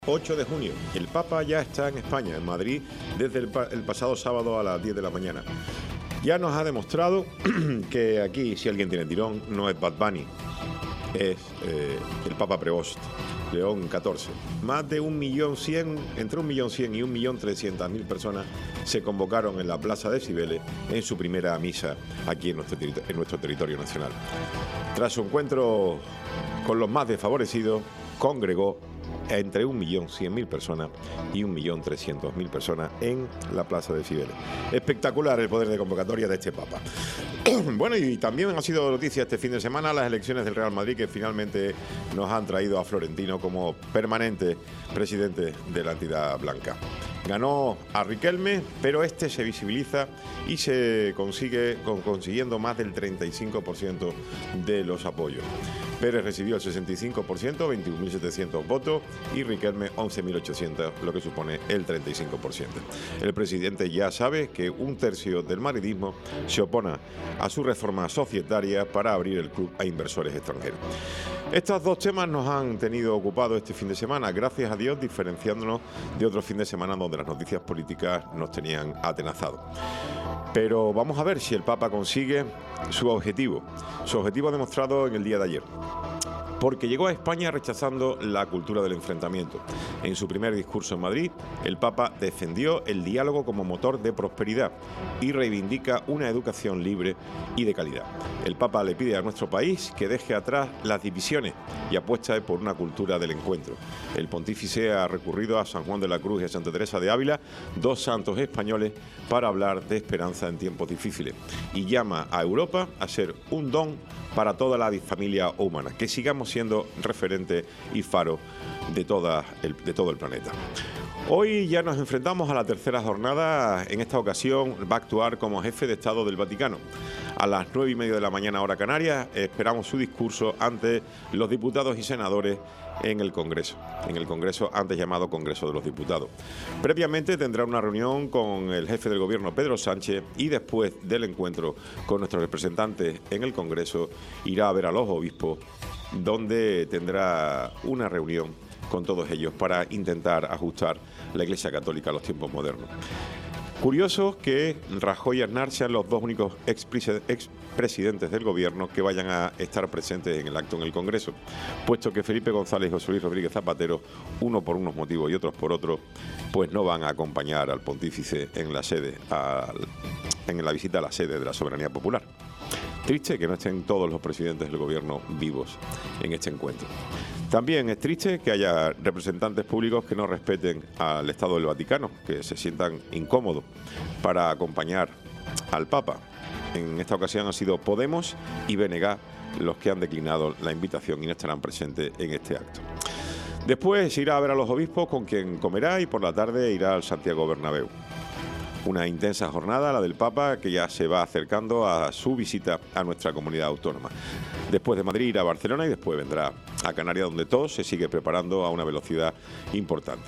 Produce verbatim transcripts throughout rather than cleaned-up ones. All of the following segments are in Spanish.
ocho de junio. El Papa ya está en España, en Madrid, desde el, pa el pasado sábado a las diez de la mañana. Ya nos ha demostrado que aquí, si alguien tiene tirón, no es Bad Bunny, es eh, el Papa Prevost, León catorce. Más de un millón cien, entre un millón cien y un millón trescientas mil personas se convocaron en la Plaza de Cibeles en su primera misa aquí en nuestro, en nuestro territorio nacional. Tras su encuentro con los más desfavorecidos, congregó entre un millón cien mil personas y un millón trescientas mil personas en la Plaza de Cibeles. Espectacular el poder de convocatoria de este Papa. Bueno, y también ha sido noticia este fin de semana las elecciones del Real Madrid, que finalmente nos han traído a Florentino como permanente presidente de la entidad blanca. Ganó a Riquelme, pero este se visibiliza y se consigue con, consiguiendo más del treinta y cinco por ciento de los apoyos. Pérez recibió el sesenta y cinco por ciento, veintiún mil setecientos votos, y Riquelme once mil ochocientos, lo que supone el treinta y cinco por ciento. El presidente ya sabe que un tercio del madridismo se opone a su reforma societaria para abrir el club a inversores extranjeros. Estos dos temas nos han tenido ocupados este fin de semana, gracias a Dios, diferenciándonos de otros fin de semana donde las noticias políticas nos tenían atenazados. Pero vamos a ver si el Papa consigue su objetivo, su objetivo demostrado en el día de ayer. Porque llegó a España rechazando la cultura del enfrentamiento. En su primer discurso en Madrid, el Papa defendió el diálogo como motor de prosperidad y reivindica una educación libre y de calidad. El Papa le pide a nuestro país que deje atrás las divisiones y apuesta por una cultura del encuentro. El pontífice ha recurrido a San Juan de la Cruz y a Santa Teresa de Ávila, dos santos españoles, para hablar de esperanza en tiempos difíciles, y llama a Europa a ser un don para toda la familia humana, que sigamos siendo referente y faro de, toda el, de todo el planeta. Hoy ya nos enfrentamos a la tercera jornada. En esta ocasión va a actuar como jefe de Estado del Vaticano. A las nueve y media de la mañana, hora canaria, esperamos su discurso ante los diputados y senadores en el Congreso, en el Congreso antes llamado Congreso de los Diputados. Previamente tendrá una reunión con el jefe del Gobierno, Pedro Sánchez, y después del encuentro con nuestros representantes en el Congreso irá a ver a los obispos, donde tendrá una reunión con todos ellos para intentar ajustar la Iglesia Católica a los tiempos modernos. Curioso que Rajoy y Aznar sean los dos únicos expresidentes del Gobierno que vayan a estar presentes en el acto en el Congreso, puesto que Felipe González y José Luis Rodríguez Zapatero, uno por unos motivos y otros por otros, pues no van a acompañar al pontífice en la sede, al, en la visita a la sede de la Soberanía Popular. Triste que no estén todos los presidentes del Gobierno vivos en este encuentro. También es triste que haya representantes públicos que no respeten al Estado del Vaticano, que se sientan incómodos para acompañar al Papa. En esta ocasión han sido Podemos y B N G los que han declinado la invitación y no estarán presentes en este acto. Después irá a ver a los obispos, con quien comerá, y por la tarde irá al Santiago Bernabéu. Una intensa jornada, la del Papa, que ya se va acercando a su visita a nuestra comunidad autónoma. Después de Madrid irá a Barcelona y después vendrá a Canarias, donde todo se sigue preparando a una velocidad importante.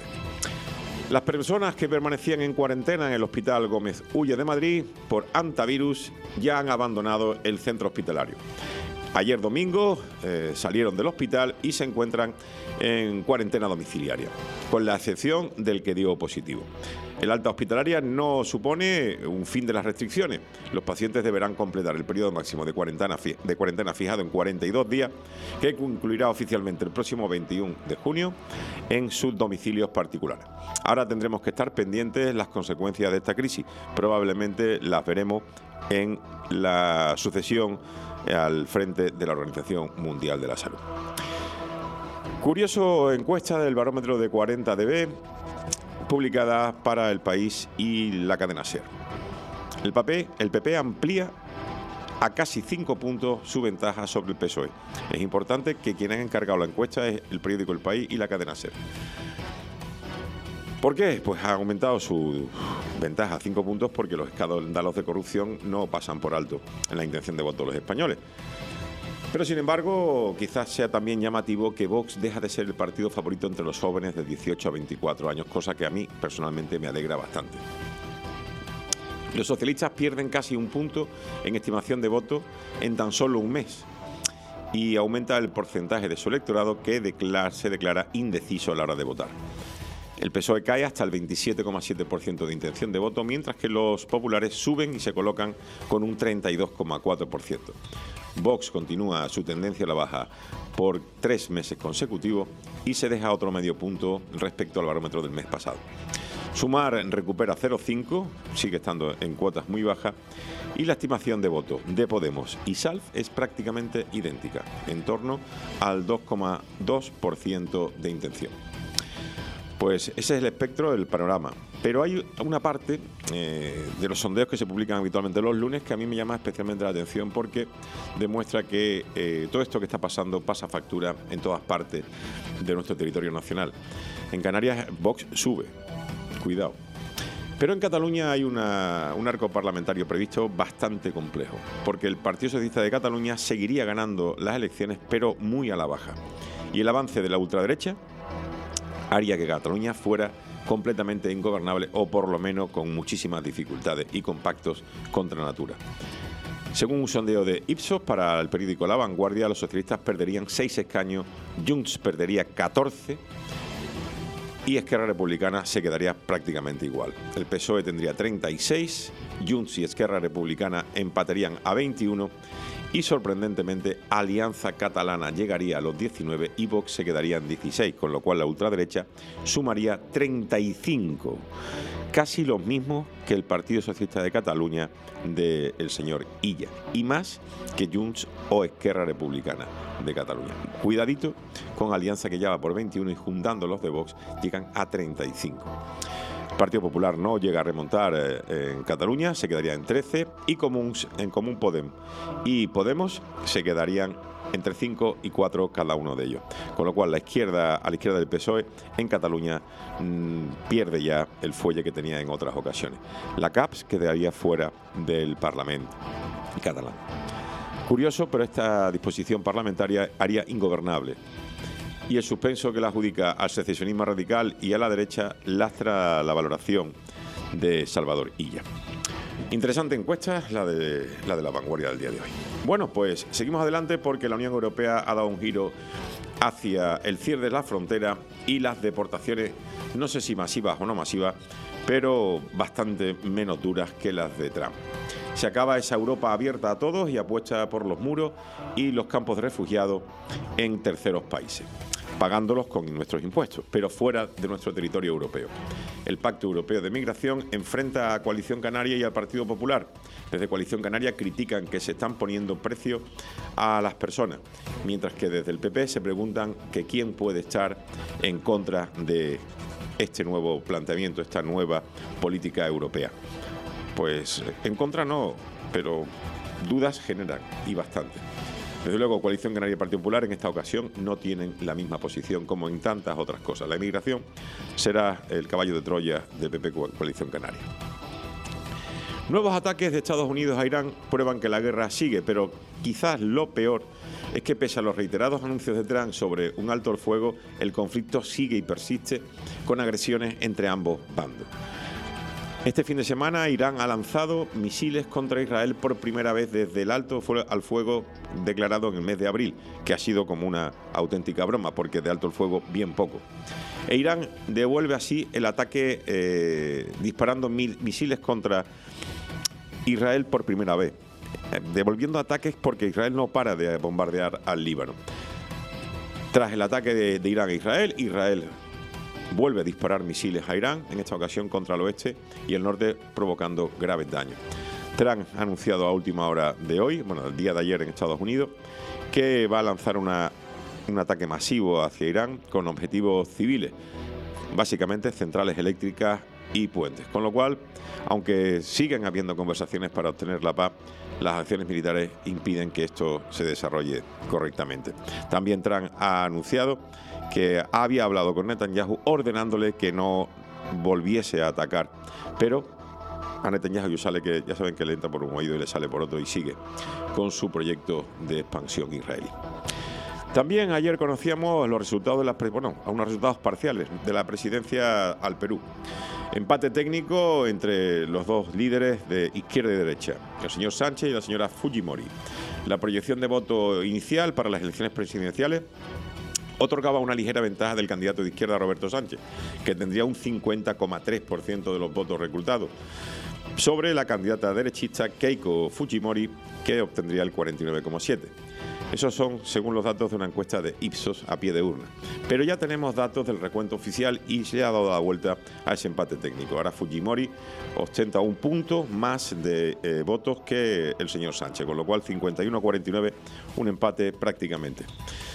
Las personas que permanecían en cuarentena en el Hospital Gómez Ulla de Madrid por hantavirus ya han abandonado el centro hospitalario. Ayer domingo eh, salieron del hospital y se encuentran en cuarentena domiciliaria, con la excepción del que dio positivo. El alta hospitalaria no supone un fin de las restricciones. Los pacientes deberán completar el periodo máximo de cuarentena, de cuarentena fijado en cuarenta y dos días, que concluirá oficialmente el próximo veintiuno de junio en sus domicilios particulares. Ahora tendremos que estar pendientes de las consecuencias de esta crisis. Probablemente las veremos en la sucesión al frente de la Organización Mundial de la Salud. Curioso encuesta del barómetro de cuarenta D B publicada para El País y la cadena SER. El P P, el P P amplía a casi cinco puntos su ventaja sobre el P S O E. Es importante que quienes han encargado la encuesta es el periódico El País y la cadena SER. ¿Por qué? Pues ha aumentado su ventaja a cinco puntos porque los escándalos de corrupción no pasan por alto en la intención de voto de los españoles. Pero, sin embargo, quizás sea también llamativo que Vox deja de ser el partido favorito entre los jóvenes de dieciocho a veinticuatro años, cosa que a mí personalmente me alegra bastante. Los socialistas pierden casi un punto en estimación de voto en tan solo un mes y aumenta el porcentaje de su electorado que declara, se declara indeciso a la hora de votar. El P S O E cae hasta el veintisiete coma siete por ciento de intención de voto, mientras que los populares suben y se colocan con un treinta y dos coma cuatro por ciento. Vox continúa su tendencia a la baja por tres meses consecutivos y se deja otro medio punto respecto al barómetro del mes pasado. Sumar recupera cero coma cinco, sigue estando en cuotas muy bajas, y la estimación de voto de Podemos y S A L F es prácticamente idéntica, en torno al dos coma dos por ciento de intención. Pues ese es el espectro del panorama. Pero hay una parte eh, de los sondeos que se publican habitualmente los lunes que a mí me llama especialmente la atención porque demuestra que eh, todo esto que está pasando pasa factura en todas partes de nuestro territorio nacional. En Canarias, Vox sube. Cuidado. Pero en Cataluña hay una, un arco parlamentario previsto bastante complejo, porque el Partido Socialista de Cataluña seguiría ganando las elecciones, pero muy a la baja. Y el avance de la ultraderecha haría que Cataluña fuera completamente ingobernable o por lo menos con muchísimas dificultades y con pactos contra natura. Según un sondeo de Ipsos para el periódico La Vanguardia, los socialistas perderían seis escaños, Junts perdería catorce y Esquerra Republicana se quedaría prácticamente igual. El P S O E tendría treinta y seis, Junts y Esquerra Republicana empatarían a veintiuno y, sorprendentemente, Alianza Catalana llegaría a los diecinueve y Vox se quedaría en dieciséis, con lo cual la ultraderecha sumaría treinta y cinco, casi los mismos que el Partido Socialista de Cataluña del señor Illa, y más que Junts o Esquerra Republicana de Cataluña. Cuidadito con Alianza, que ya va por veintiuno, y juntando los de Vox llegan a treinta y cinco. El Partido Popular no llega a remontar eh, en Cataluña, se quedaría en trece, y Comuns, en Común Podem y Podemos se quedarían entre cinco y cuatro cada uno de ellos. Con lo cual la izquierda, a la izquierda del P S O E en Cataluña mmm, pierde ya el fuelle que tenía en otras ocasiones. La C A P S quedaría fuera del Parlamento catalán. Curioso, pero esta disposición parlamentaria haría ingobernable. Y el suspenso que la adjudica al secesionismo radical y a la derecha lastra la valoración de Salvador Illa. Interesante encuesta la de, la de La Vanguardia del día de hoy. Bueno, pues seguimos adelante porque la Unión Europea ha dado un giro hacia el cierre de la frontera y las deportaciones, no sé si masivas o no masivas, pero bastante menos duras que las de Trump. Se acaba esa Europa abierta a todos y apuesta por los muros y los campos de refugiados en terceros países, pagándolos con nuestros impuestos, pero fuera de nuestro territorio europeo. El Pacto Europeo de Migración enfrenta a Coalición Canaria y al Partido Popular. Desde Coalición Canaria critican que se están poniendo precios a las personas, mientras que desde el P P se preguntan que quién puede estar en contra de este nuevo planteamiento, esta nueva política europea. Pues en contra no, pero dudas generan, y bastante. Desde luego, Coalición Canaria y Partido Popular en esta ocasión no tienen la misma posición como en tantas otras cosas. La inmigración será el caballo de Troya del P P Coalición Canaria. Nuevos ataques de Estados Unidos a Irán prueban que la guerra sigue, pero quizás lo peor es que pese a los reiterados anuncios de Trump sobre un alto el fuego, el conflicto sigue y persiste con agresiones entre ambos bandos. Este fin de semana Irán ha lanzado misiles contra Israel por primera vez desde el alto al fuego declarado en el mes de abril, que ha sido como una auténtica broma, porque de alto el fuego bien poco. E Irán devuelve así el ataque eh, disparando mil, misiles contra Israel por primera vez, eh, devolviendo ataques porque Israel no para de bombardear al Líbano. Tras el ataque de, de Irán a Israel, Israel vuelve a disparar misiles a Irán, en esta ocasión contra el oeste y el norte, provocando graves daños. Trump ha anunciado a última hora de hoy, bueno, el día de ayer en Estados Unidos, que va a lanzar una, un ataque masivo hacia Irán con objetivos civiles, básicamente centrales eléctricas y puentes. Con lo cual, aunque siguen habiendo conversaciones para obtener la paz, las acciones militares impiden que esto se desarrolle correctamente. También Trump ha anunciado que había hablado con Netanyahu ordenándole que no volviese a atacar, pero a Netanyahu sale que, ya saben que le entra por un oído y le sale por otro, y sigue con su proyecto de expansión israelí. También ayer conocíamos los resultados de las, bueno, unos resultados parciales de la presidencia al Perú. Empate técnico entre los dos líderes de izquierda y derecha, el señor Sánchez y la señora Fujimori. La proyección de voto inicial para las elecciones presidenciales otorgaba una ligera ventaja del candidato de izquierda Roberto Sánchez, que tendría un cincuenta coma tres por ciento de los votos reclutados, sobre la candidata derechista Keiko Fujimori, que obtendría el cuarenta y nueve coma siete por ciento. Esos son, según los datos de una encuesta de Ipsos a pie de urna. Pero ya tenemos datos del recuento oficial y se ha dado la vuelta a ese empate técnico. Ahora Fujimori ostenta un punto más de eh, votos que el señor Sánchez, con lo cual cincuenta y uno a cuarenta y nueve, un empate prácticamente.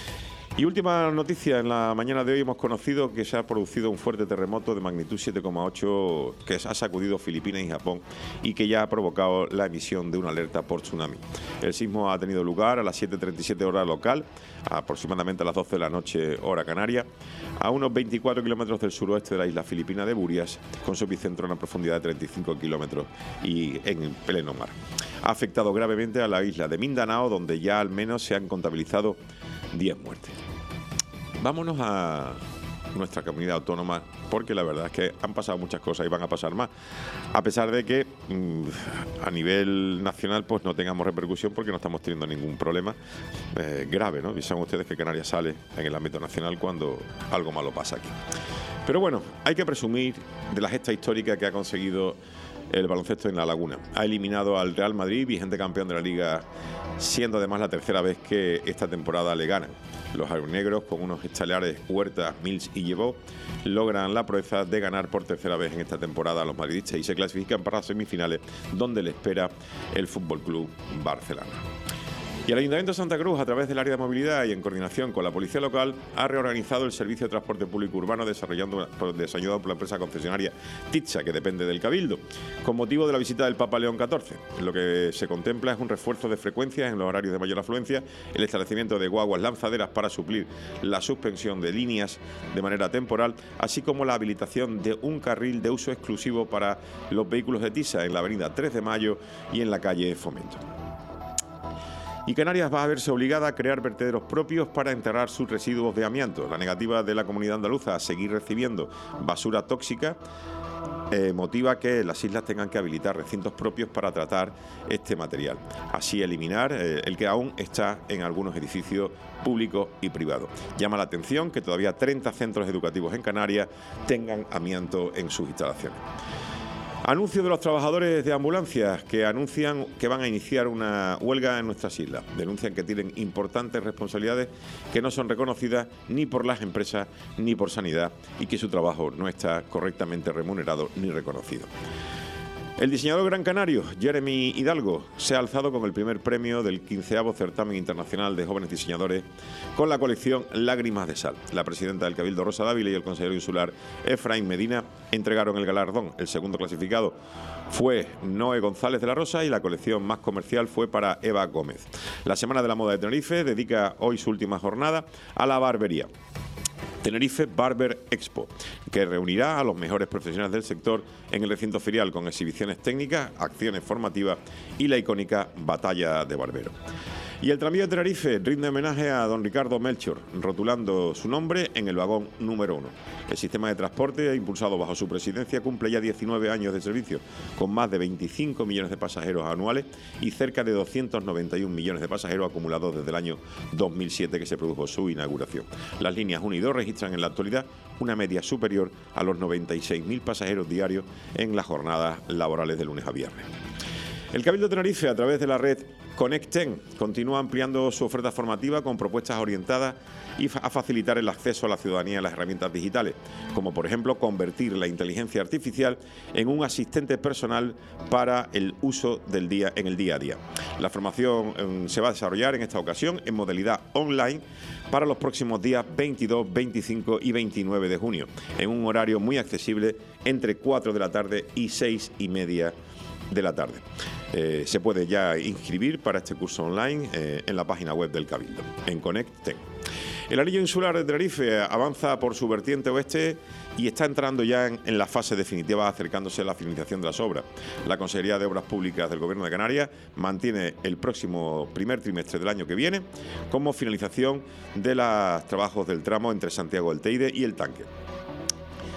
Y última noticia, en la mañana de hoy hemos conocido que se ha producido un fuerte terremoto de magnitud siete coma ocho que ha sacudido Filipinas y Japón y que ya ha provocado la emisión de una alerta por tsunami. El sismo ha tenido lugar a las siete treinta y siete hora local, aproximadamente a las doce de la noche hora canaria, a unos veinticuatro kilómetros del suroeste de la isla filipina de Burias, con su epicentro a una profundidad de treinta y cinco kilómetros y en pleno mar. Ha afectado gravemente a la isla de Mindanao, donde ya al menos se han contabilizado diez muertes. Vámonos a nuestra comunidad autónoma, porque la verdad es que han pasado muchas cosas y van a pasar más, a pesar de que mmm, a nivel nacional pues no tengamos repercusión, porque no estamos teniendo ningún problema eh, grave, ¿no? Y saben ustedes que Canarias sale en el ámbito nacional cuando algo malo pasa aquí. Pero bueno, hay que presumir de la gesta histórica que ha conseguido el baloncesto en La Laguna. Ha eliminado al Real Madrid, vigente campeón de la Liga, siendo además la tercera vez que esta temporada le ganan. Los albinegros, con unos estelares Huerta, Mills y Llevó, logran la proeza de ganar por tercera vez en esta temporada a los madridistas y se clasifican para las semifinales, donde le espera el F C Barcelona. Y el Ayuntamiento de Santa Cruz, a través del área de movilidad y en coordinación con la policía local, ha reorganizado el servicio de transporte público urbano desarrollando, desarrollado por la empresa concesionaria Titsa, que depende del Cabildo, con motivo de la visita del Papa León catorce. Lo que se contempla es un refuerzo de frecuencias en los horarios de mayor afluencia, el establecimiento de guaguas lanzaderas para suplir la suspensión de líneas de manera temporal, así como la habilitación de un carril de uso exclusivo para los vehículos de Tisa en la avenida tres de mayo y en la calle Fomento. Y Canarias va a verse obligada a crear vertederos propios para enterrar sus residuos de amianto. La negativa de la comunidad andaluza a seguir recibiendo basura tóxica eh, motiva que las islas tengan que habilitar recintos propios para tratar este material. Así eliminar eh, el que aún está en algunos edificios públicos y privados. Llama la atención que todavía treinta centros educativos en Canarias tengan amianto en sus instalaciones. Anuncio de los trabajadores de ambulancias que anuncian que van a iniciar una huelga en nuestras islas. Denuncian que tienen importantes responsabilidades que no son reconocidas ni por las empresas ni por Sanidad y que su trabajo no está correctamente remunerado ni reconocido. El diseñador gran canario, Jeremy Hidalgo, se ha alzado con el primer premio del quinceavo Certamen Internacional de Jóvenes Diseñadores con la colección Lágrimas de Sal. La presidenta del Cabildo, Rosa Dávila, y el consejero insular, Efraín Medina, entregaron el galardón. El segundo clasificado fue Noé González de la Rosa y la colección más comercial fue para Eva Gómez. La Semana de la Moda de Tenerife dedica hoy su última jornada a la barbería. Tenerife Barber Expo, que reunirá a los mejores profesionales del sector en el recinto ferial con exhibiciones técnicas, acciones formativas y la icónica Batalla de Barbero. Y el tranvía de Tenerife rinde homenaje a don Ricardo Melchor, rotulando su nombre en el vagón número uno. El sistema de transporte, impulsado bajo su presidencia, cumple ya diecinueve años de servicio, con más de veinticinco millones de pasajeros anuales y cerca de doscientos noventa y un millones de pasajeros acumulados desde el año dos mil siete, que se produjo su inauguración. Las líneas uno y dos registran en la actualidad una media superior a los noventa y seis mil pasajeros diarios en las jornadas laborales de lunes a viernes. El Cabildo de Tenerife, a través de la red Conecten, continúa ampliando su oferta formativa con propuestas orientadas y a facilitar el acceso a la ciudadanía a las herramientas digitales, como por ejemplo convertir la inteligencia artificial en un asistente personal para el uso del día en el día a día. La formación eh, se va a desarrollar en esta ocasión en modalidad online para los próximos días veintidós, veinticinco y veintinueve de junio, en un horario muy accesible entre cuatro de la tarde y seis y media de la tarde. Eh, se puede ya inscribir para este curso online eh, en la página web del Cabildo, en Conecten. El anillo insular de Tenerife avanza por su vertiente oeste y está entrando ya en, en la fase definitiva, acercándose a la finalización de las obras. La Consejería de Obras Públicas del Gobierno de Canarias mantiene el próximo primer trimestre del año que viene como finalización de los trabajos del tramo entre Santiago del Teide y el Tanque.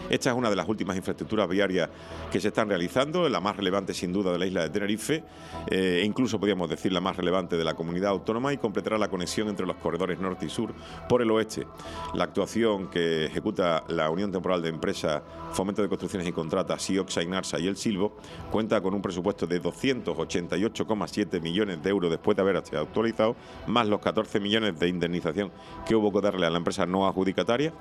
Esta es una de las últimas infraestructuras viarias que se están realizando, la más relevante sin duda de la isla de Tenerife, eh, e incluso podríamos decir la más relevante de la comunidad autónoma, y completará la conexión entre los corredores norte y sur por el oeste. La actuación que ejecuta la Unión Temporal de Empresas Fomento de Construcciones y Contratas, Sioxa, Inarsa y El Silvo, cuenta con un presupuesto de doscientos ochenta y ocho coma siete millones de euros después de haber actualizado, más los catorce millones de indemnización que hubo que darle a la empresa no adjudicataria,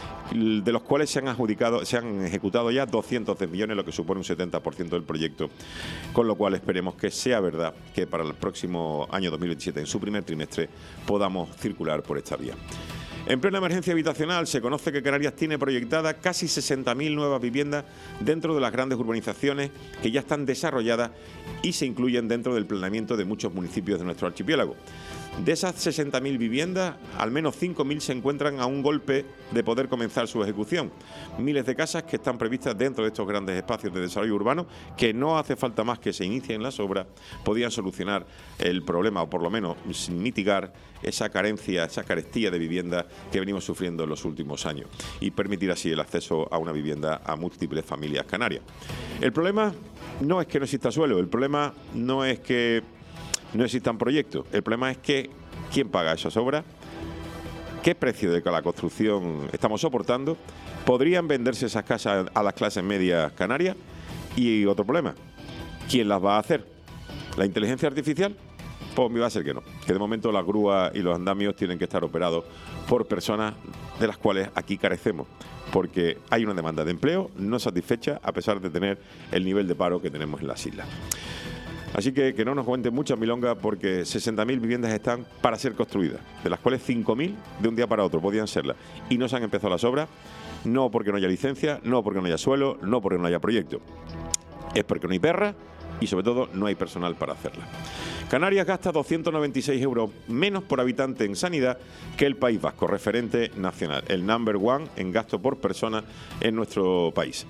de los cuales se han adjudicado, se han ejecutado ya doscientos diez millones, lo que supone un setenta por ciento del proyecto, con lo cual esperemos que sea verdad que para el próximo año dos mil veintisiete, en su primer trimestre, podamos circular por esta vía. En plena emergencia habitacional, se conoce que Canarias tiene proyectadas casi sesenta mil nuevas viviendas dentro de las grandes urbanizaciones que ya están desarrolladas y se incluyen dentro del planeamiento de muchos municipios de nuestro archipiélago. De esas sesenta mil viviendas, al menos cinco mil se encuentran a un golpe de poder comenzar su ejecución. Miles de casas que están previstas dentro de estos grandes espacios de desarrollo urbano, que no hace falta más que se inicien las obras, podían solucionar el problema, o por lo menos mitigar esa carencia, esa carestía de vivienda que venimos sufriendo en los últimos años, y permitir así el acceso a una vivienda a múltiples familias canarias. El problema no es que no exista suelo, el problema no es que no existan proyectos, el problema es que ¿quién paga esas obras? ¿Qué precio de la construcción estamos soportando? ¿Podrían venderse esas casas a las clases medias canarias? Y otro problema, ¿quién las va a hacer? ¿La inteligencia artificial? Pues me va a ser que no, que de momento las grúas y los andamios tienen que estar operados por personas de las cuales aquí carecemos, porque hay una demanda de empleo no satisfecha a pesar de tener el nivel de paro que tenemos en las islas. Así que que no nos cuenten mucha milonga, porque sesenta mil viviendas están para ser construidas, de las cuales cinco mil de un día para otro podían serlas, y no se han empezado las obras, no porque no haya licencia, no porque no haya suelo, no porque no haya proyecto, es porque no hay perra y sobre todo no hay personal para hacerla. Canarias gasta doscientos noventa y seis euros menos por habitante en sanidad que el País Vasco, referente nacional, el number one en gasto por persona en nuestro país.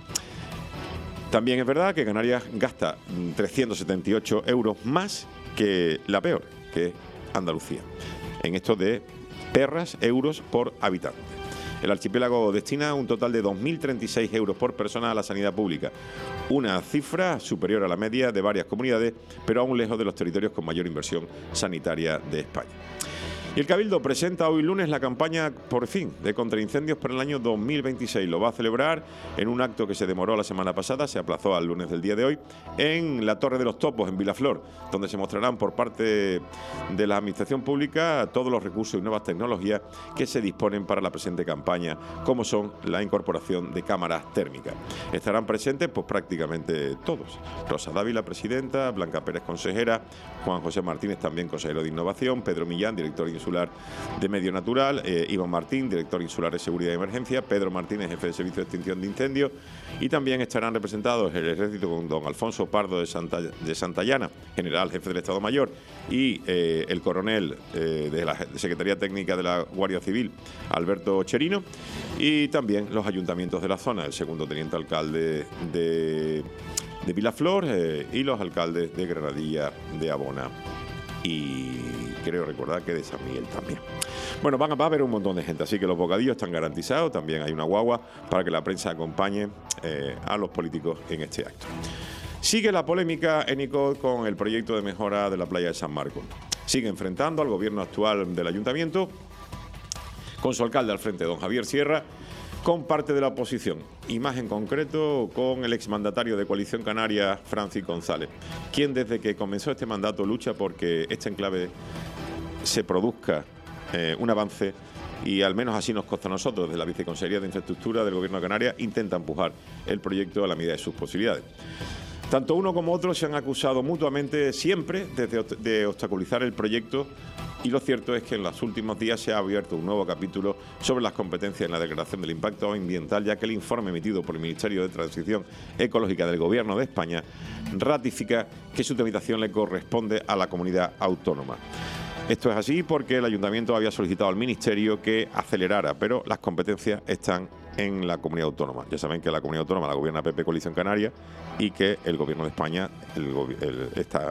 También es verdad que Canarias gasta trescientos setenta y ocho euros más que la peor, que es Andalucía, en esto de perras euros por habitante. El archipiélago destina un total de dos mil treinta y seis euros por persona a la sanidad pública, una cifra superior a la media de varias comunidades, pero aún lejos de los territorios con mayor inversión sanitaria de España. Y el Cabildo presenta hoy lunes la campaña, por fin, de contraincendios para el año dos mil veintiséis. Lo va a celebrar en un acto que se demoró la semana pasada, se aplazó al lunes del día de hoy, en la Torre de los Topos, en Vilaflor, donde se mostrarán por parte de la Administración Pública todos los recursos y nuevas tecnologías que se disponen para la presente campaña, como son la incorporación de cámaras térmicas. Estarán presentes pues prácticamente todos. Rosa Dávila, presidenta; Blanca Pérez, consejera; Juan José Martínez, también consejero de Innovación; Pedro Millán, director insular de Medio Natural; eh, Iván Martín, director insular de Seguridad y Emergencia; Pedro Martínez, jefe de Servicio de Extinción de Incendios; y también estarán representados el Ejército con don Alfonso Pardo de, Santa, de Santayana, general jefe del Estado Mayor, y eh, el coronel eh, de la Secretaría Técnica de la Guardia Civil, Alberto Cherino, y también los ayuntamientos de la zona, el segundo teniente alcalde de, de Vilaflor eh, y los alcaldes de Granadilla, de Abona y creo recordar que de San Miguel también. Bueno, van a, va a haber un montón de gente, así que los bocadillos están garantizados. También hay una guagua para que la prensa acompañe eh, a los políticos en este acto. Sigue la polémica en Icod con el proyecto de mejora de la playa de San Marcos. Sigue enfrentando al gobierno actual del ayuntamiento, con su alcalde al frente, don Javier Sierra, con parte de la oposición, y más en concreto con el exmandatario de Coalición Canaria, Francis González, quien desde que comenzó este mandato lucha porque este enclave se produzca eh, un avance, y al menos así nos consta a nosotros, desde la Viceconsejería de Infraestructura del Gobierno de Canarias, intenta empujar el proyecto a la medida de sus posibilidades. Tanto uno como otro se han acusado mutuamente siempre desde de obstaculizar el proyecto, y lo cierto es que en los últimos días se ha abierto un nuevo capítulo sobre las competencias en la declaración del impacto ambiental, ya que el informe emitido por el Ministerio de Transición Ecológica del Gobierno de España ratifica que su tramitación le corresponde a la comunidad autónoma. Esto es así porque el Ayuntamiento había solicitado al Ministerio que acelerara, pero las competencias están en la comunidad autónoma. Ya saben que la comunidad autónoma la gobierna P P Coalición Canaria, y que el Gobierno de España el, el, está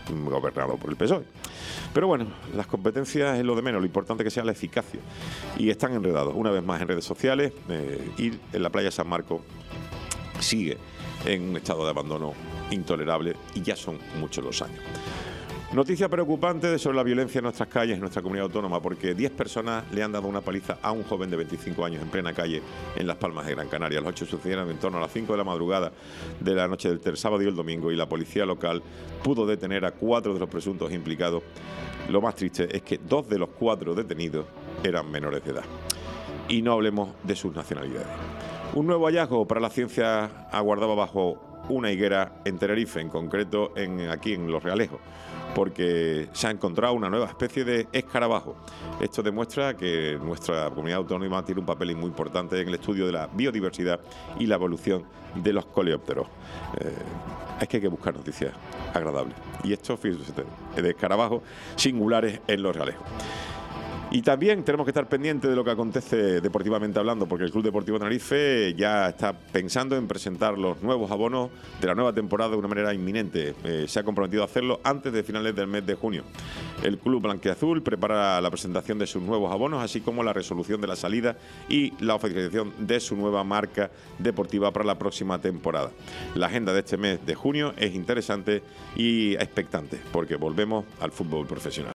gobernado por el P S O E. Pero bueno, las competencias es lo de menos, lo importante es que sea la eficacia. Y están enredados, una vez más, en redes sociales, eh, y en la playa San Marcos sigue en un estado de abandono intolerable, y ya son muchos los años. Noticia preocupante sobre la violencia en nuestras calles, en nuestra comunidad autónoma, porque diez personas le han dado una paliza a un joven de veinticinco años en plena calle en Las Palmas de Gran Canaria. Los hechos sucedieron en torno a las cinco de la madrugada de la noche del sábado y el domingo, y la policía local pudo detener a cuatro de los presuntos implicados. Lo más triste es que dos de los cuatro detenidos eran menores de edad. Y no hablemos de sus nacionalidades. Un nuevo hallazgo para la ciencia aguardaba bajo una higuera en Tenerife, en concreto en, aquí en Los Realejos, porque se ha encontrado una nueva especie de escarabajo. Esto demuestra que nuestra comunidad autónoma tiene un papel muy importante en el estudio de la biodiversidad y la evolución de los coleópteros. Eh, es que hay que buscar noticias agradables. Y esto, fíjense, de escarabajos singulares en Los Realejos. Y también tenemos que estar pendientes de lo que acontece deportivamente hablando, porque el Club Deportivo Tenerife ya está pensando en presentar los nuevos abonos de la nueva temporada de una manera inminente. Eh, se ha comprometido a hacerlo antes de finales del mes de junio. El Club Blanquiazul prepara la presentación de sus nuevos abonos, así como la resolución de la salida y la oficialización de su nueva marca deportiva para la próxima temporada. La agenda de este mes de junio es interesante y expectante, porque volvemos al fútbol profesional.